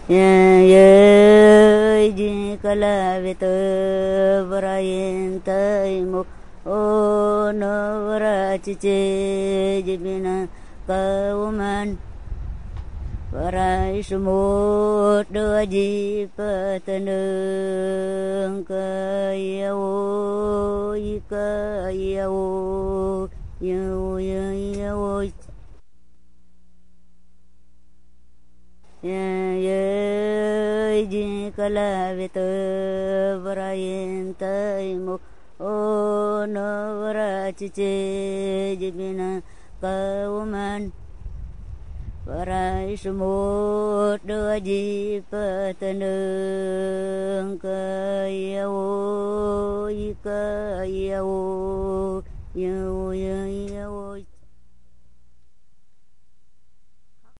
ye ji kala vit vrayin tai mo o no vrachiche jibina kauman varai sumut doji patanung kayawo ikayawo yawo ye ji kala vit vrayin tai mo o no vrachiche jibina kauman varai sumut doji patanung kayawo ikayawo yawo